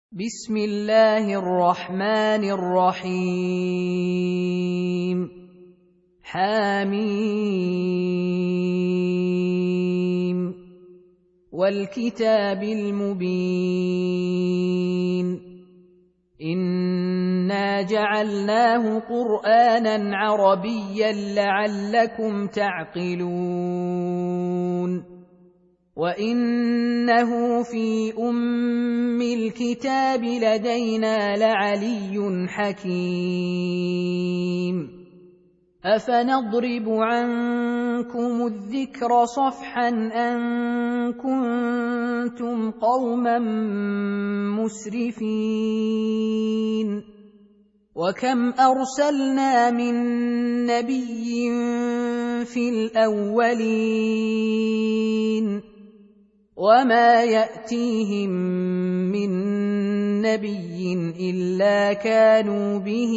بسم الله الرحمن الرحيم حميم والكتاب المبين إنا جعلناه قرآنا عربيا لعلكم تعقلون وإنه في أم الكتاب لدينا لعلي حكيم أفنضرب عنكم الذكر صفحا أن كنتم قوما مسرفين وكم أرسلنا من نبي في الأولين وما يأتيهم من نبي إلا كانوا به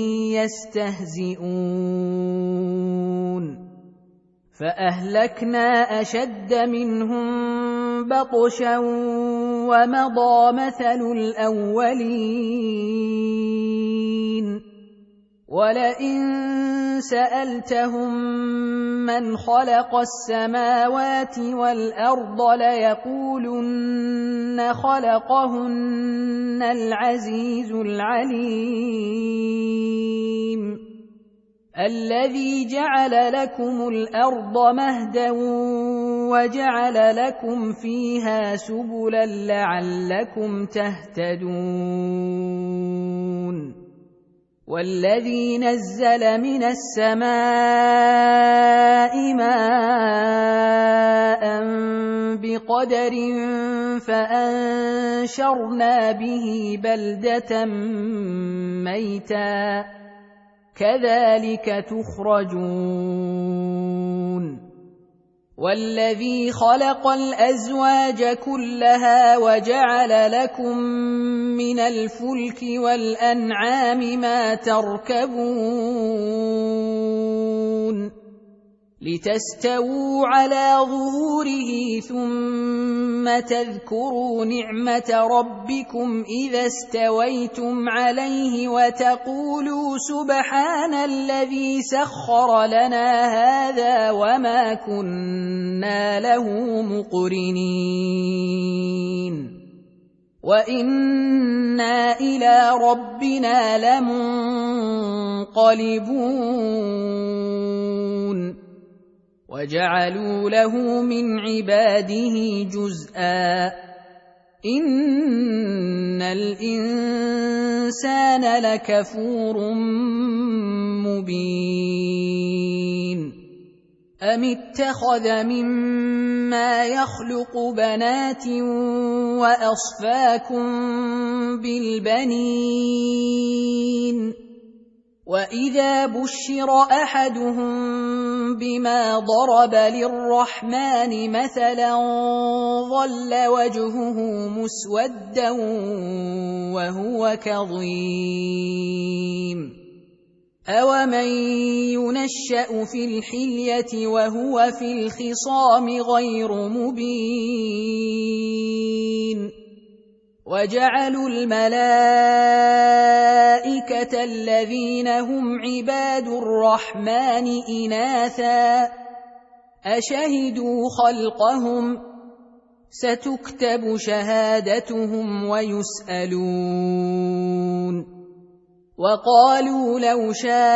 يستهزئون فأهلكنا أشد منهم بطشا ومضى مثل الأولين ولئن سألتهم من خلق السماوات والأرض ليقولن خلقهن العزيز العليم الذي جعل لكم الأرض مهدا وجعل لكم فيها سبلا لعلكم تهتدون والذي نزل من السماء ماء بقدر فأنشرنا به بلدة ميتا كذلك تخرجون والذي خلق الأزواج كلها وجعل لكم من الفلك والأنعام ما تركبون لتستووا على ظهوره ثم تذكروا نعمة ربكم إذا استويتم عليه وتقولوا سبحان الذي سخر لنا هذا وما كنا له مقرنين وإنا إلى ربنا لمنقلبون وجعلوا له من عباده جزءا إن الإنسان لكفور مبين أم اتخذ مما يخلق بنات وأصفاكم بالبنين وإذا بشر أحدهم بما ضرب للرحمن مثلا ظل وجهه مسودا وهو كظيم أومن ينشأ في الحلية وهو في الخصام غير مبين وجعلوا الملائكة الذين هم عباد الرحمن إناثا أشهدوا خلقهم ستكتب شهادتهم ويسألون وقالوا لو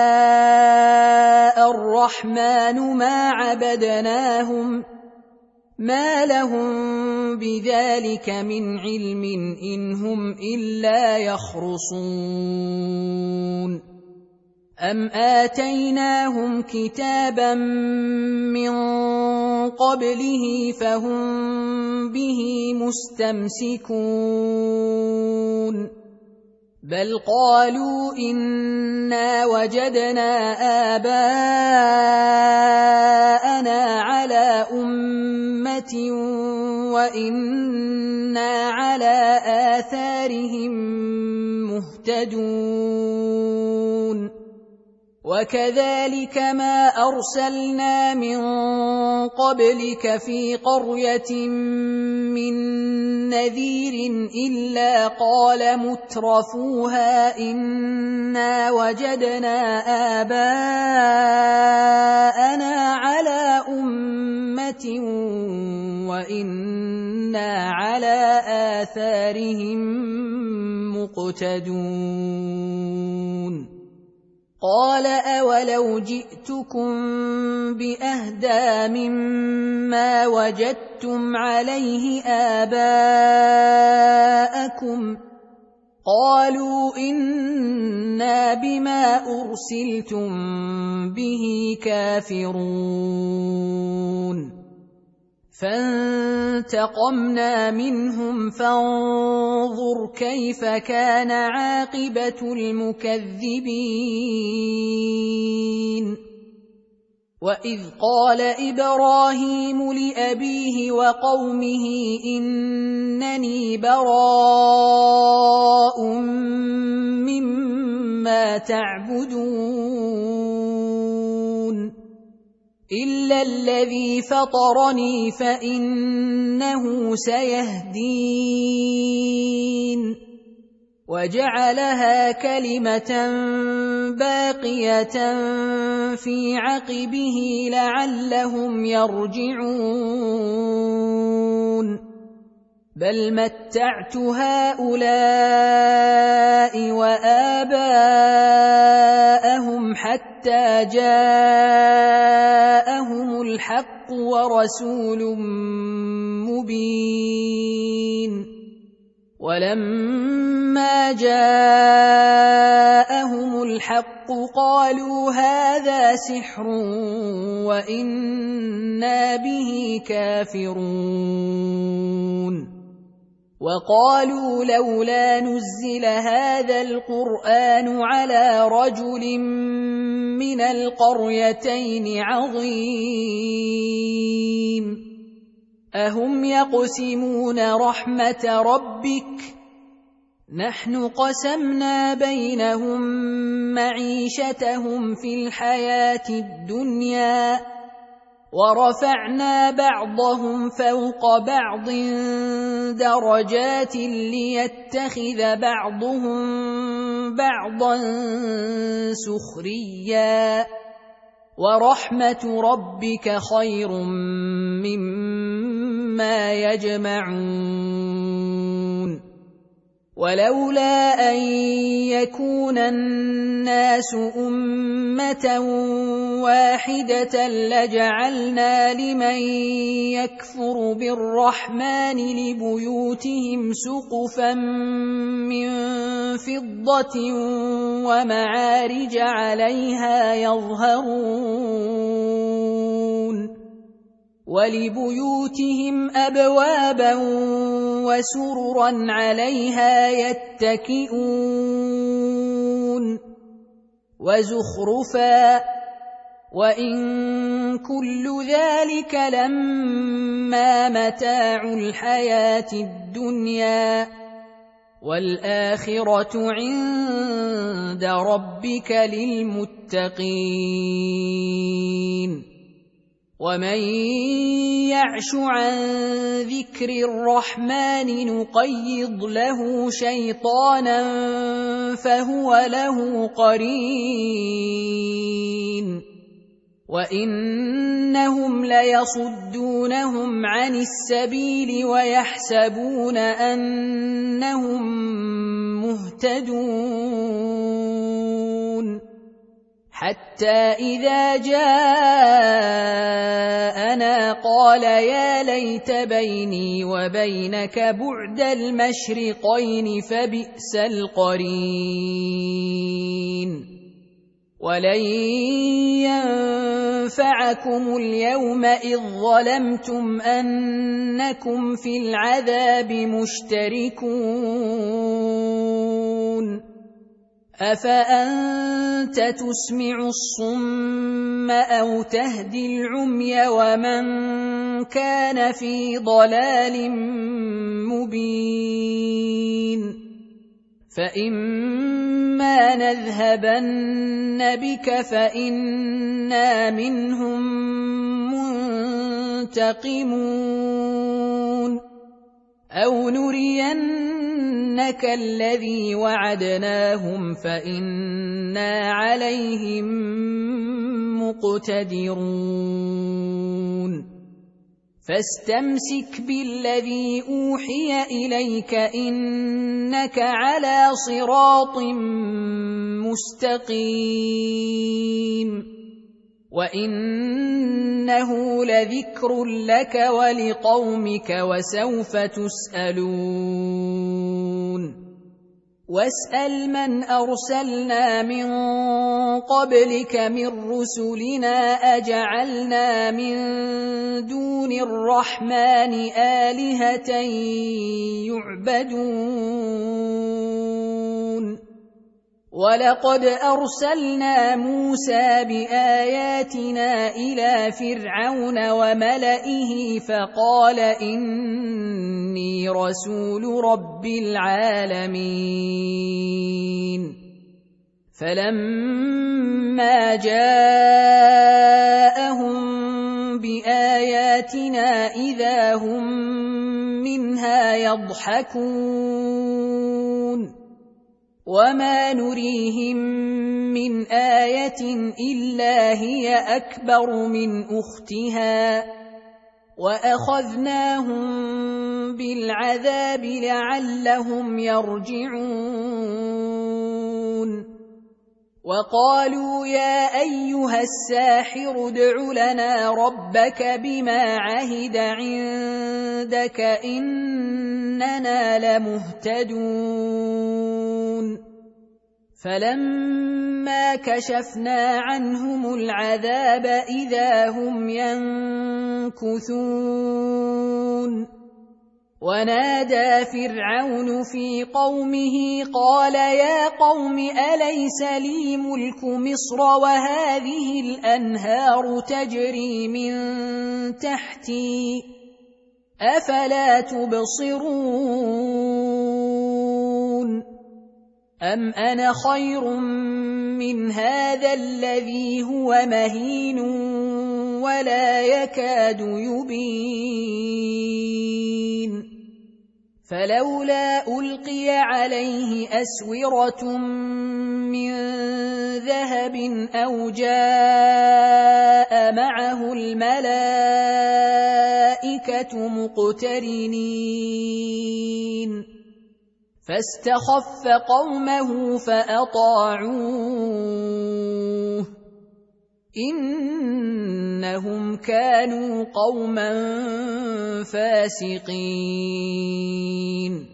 شاء الرحمن ما عبدناهم ما لهم بذلك من علم إن هم إلا يخرصون أم آتيناهم كتابا من قبله فهم به مستمسكون بل قالوا إنا وجدنا آباءنا على أمة وإنا على آثارهم مهتدون وكذلك ما أرسلنا من قبلك في قرية من نذير إلا قال مترفوها إنا وجدنا آباءنا على أمة وإنا على آثارهم مقتدون قال أولو جئتكم بأهدى مما وجدتم عليه آباءكم قالوا إنا بما أرسلتم به كافرون فانتقمنا منهم فانظر كيف كان عاقبة المكذبين وإذ قال إبراهيم لأبيه وقومه إنني براء مما تعبدون إلا الذي فطرني فإنه سيهدين وجعلها كلمة باقية في عقبه لعلهم يرجعون بل متعت هؤلاء وآباءهم حتى جاءهم الحق ورسول مبين ولما جاءهم الحق قالوا هذا سحر وإنا به كافرون وقالوا لولا نزل هذا القرآن على رجل من القريتين عظيم أهم يقسمون رحمة ربك نحن قسمنا بينهم معيشتهم في الحياة الدنيا ورفعنا بعضهم فوق بعض درجات ليتخذ بعضهم بعضا سخريا ورحمة ربك خير مما يجمعون ولولا أن يكون الناس أمة واحدة لجعلنا لمن يكفر بالرحمن لبيوتهم سقفا من فضة ومعارج عليها يظهرون ولبيوتهم أبوابا وسررا عليها يتكئون وزخرفا وإن كل ذلك لما متاع الحياة الدنيا والآخرة عند ربك للمتقين ومن يعش عن ذكر الرحمن نقيض له شيطانا فهو له قرين وإنهم ليصدونهم عن السبيل ويحسبون أنهم مهتدون حتى إذا جاءنا قال يا ليت بيني وبينك بعد المشرقين فبئس القرين ولن ينفعكم اليوم إذ ظلمتم أنكم في العذاب مشتركون أفأنت تسمع الصم أو تهدي العمي ومن كان في ضلال مبين فإما نذهبن بك فإنا منهم منتقمون أو نرينك الذي وعدناهم فإنا عليهم مقتدرون فاستمسك بالذي أوحي إليك إنك على صراط مستقيم وإنه لذكر لك ولقومك وسوف تسألون واسأل من أرسلنا من قبلك من رسلنا أجعلنا من دون الرحمن آلهة يعبدون ولقد أرسلنا موسى بآياتنا إلى فرعون وملئه فقال إني رسول رب العالمين فلما جاءهم بآياتنا إذا هم منها يضحكون وما نريهم من آية إلا هي أكبر من أختها وأخذناهم بالعذاب لعلهم يرجعون وقالوا يا أيها الساحر ادع لنا ربك بما عهد عندك إننا لمهتدون فلما كشفنا عنهم العذاب إذا هم ينكثون ونادى فرعون في قومه قال يا قوم أليس لي ملك مصر وهذه الأنهار تجري من تحتي أفلا تبصرون أم أنا خير من هذا الذي هو مهين ولا يكاد يبين فلولا ألقي عليه أسورة من ذهب أو جاء معه الملائكة مقترنين فاستخف قومه فأطاعوه إنهم كانوا قوما فاسقين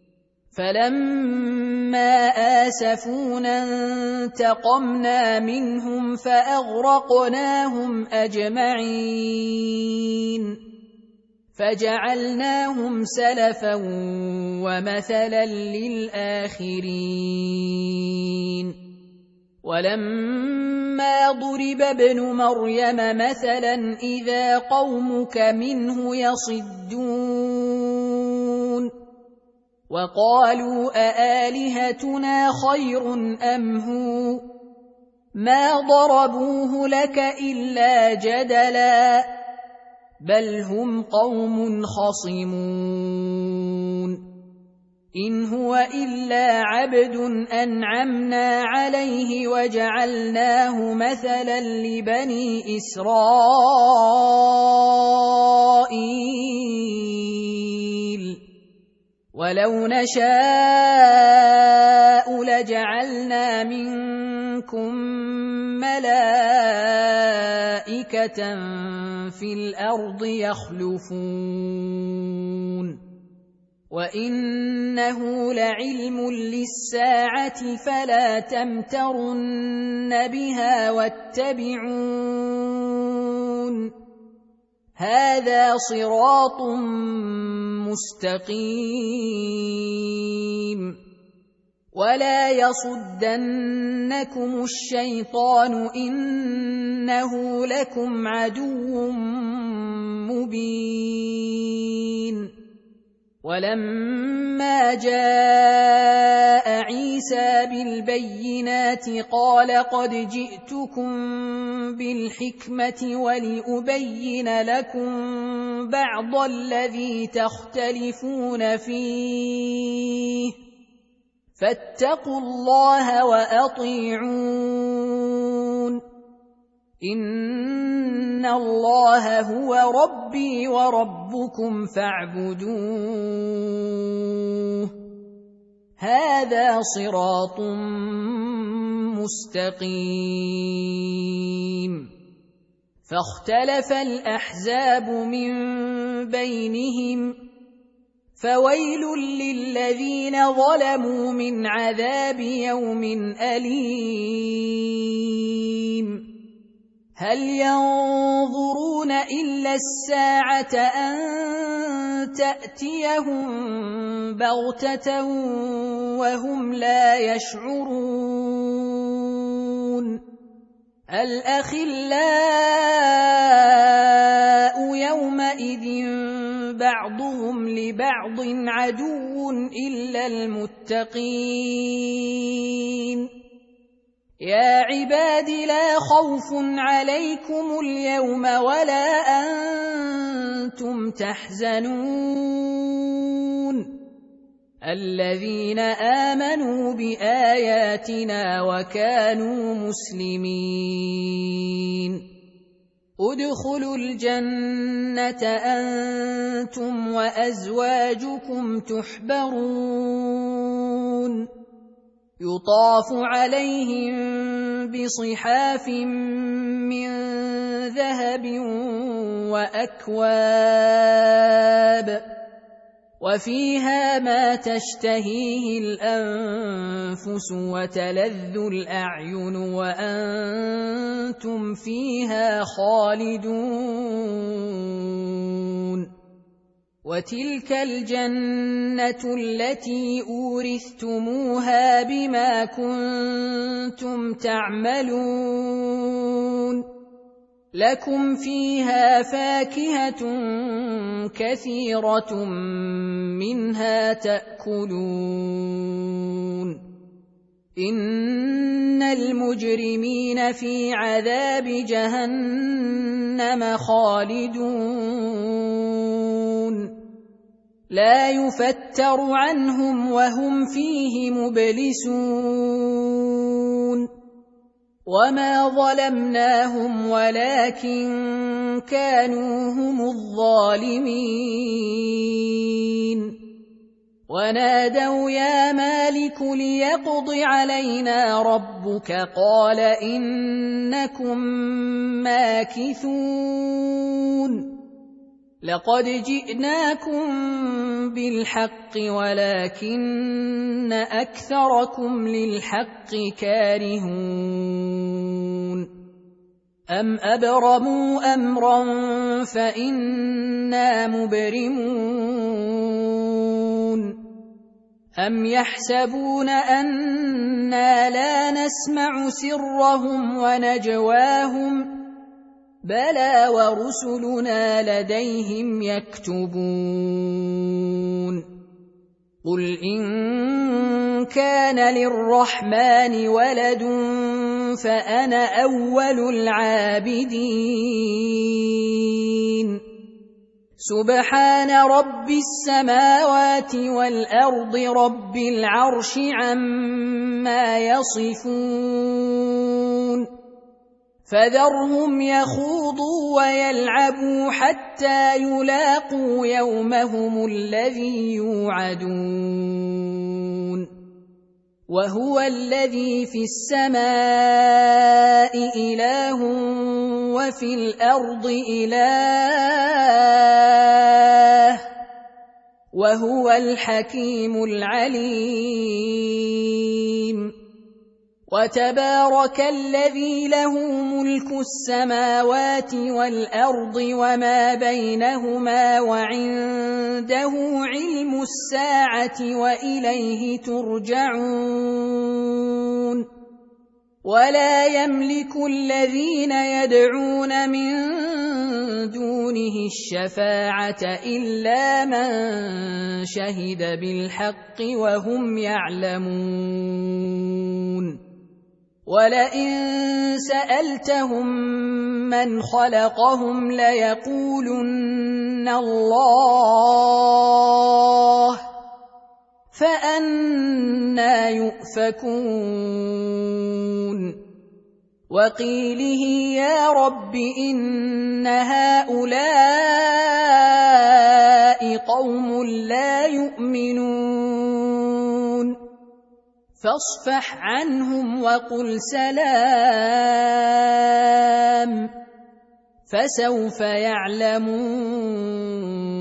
فلما آسفونا انتقمنا منهم فأغرقناهم أجمعين فجعلناهم سلفا ومثلا للآخرين ولما ضرب ابن مريم مثلا إذا قومك منه يصدون وقالوا أآلهتنا خير أم هو ما ضربوه لك إلا جدلا بل هم قوم خصمون إن هو إلا عبد أنعمنا عليه وجعلناه مثلا لبني إسرائيل ولو نشاء لجعلنا منكم ملائكة في الأرض يخلفون وإنه لعلم للساعة فلا تمترن بها واتبعون هذا صراط مستقيم ولا يصدنكم الشيطان إنه لكم عدو مبين ولما جاء عيسى بالبينات قال قد جئتكم بالحكمة ولأبين لكم بعض الذي تختلفون فيه فاتقوا الله وأطيعون إن الله هو ربي وربكم فاعبدوه هذا صراط مستقيم فاختلف الأحزاب من بينهم فويل للذين ظلموا من عذاب يوم أليم هل ينظرون إلا الساعة أن تأتيهم بغتة وهم لا يشعرون الأخلاء يومئذ بعضهم لبعض عدو إلا المتقين يا عباد لا خوف عليكم اليوم ولا أنتم تحزنون الذين آمنوا بآياتنا وكانوا مسلمين ادخلوا الجنة أنتم وأزواجكم تحبرون يطاف عليهم بصحاف من ذهب وأكواب وفيها ما تشتهيه الأنفس وتلذ الأعين وأنتم فيها خالدون وتلك الجنة التي أورثتموها بما كنتم تعملون لكم فيها فاكهة كثيرة منها تأكلون إن المجرمين في عذاب جهنم خالدون لا يفتر عنهم وهم فيه مبلسون وما ظلمناهم ولكن كانوا هم الظالمين ونادوا يا مالك ليقض علينا ربك قال إنكم ماكثون لقد جئناكم بالحق ولكن أكثركم للحق كارهون أم أبرموا أمرا فإنا مبرمون أم يحسبون أنا لا نسمع سرهم ونجواهم بلى ورسلنا لديهم يكتبون قل إن كان للرحمن ولد فأنا أول العابدين سبحان رب السماوات والأرض رب العرش عما يصفون فذرهم يخوضوا ويلعبوا حتى يلاقوا يومهم الذي يوعدون وهو الذي في السماء إله وفي الأرض إله وهو الحكيم العليم وتبارك الذي له ملك السماوات والأرض وما بينهما وعنده علم الساعة وإليه ترجعون ولا يملك الذين يدعون من دونه الشفاعة إلا من شهد بالحق وهم يعلمون ولئن سألتهم من خلقهم ليقولن الله فأنى يؤفكون وقيله يا رب إن هؤلاء قوم لا يؤمنون فاصفح عنهم وقل سلام فسوف يعلمون